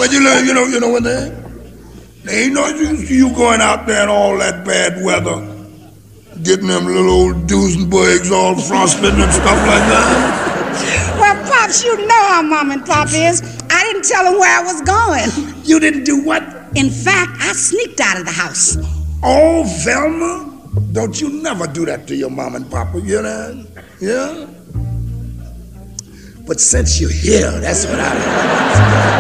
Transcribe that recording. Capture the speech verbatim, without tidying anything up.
But you know, you know, you know what they? They ain't no use to you going out there in all that bad weather, getting them little old Duesenbergs all frostbitten and stuff like that. Well, Pops, you know how Mom and Pop is. I didn't tell them where I was going. You didn't do what? In fact, I sneaked out of the house. Oh, Velma, don't you never do that to your Mom and Papa, you know? Yeah? But since you're here, that's what I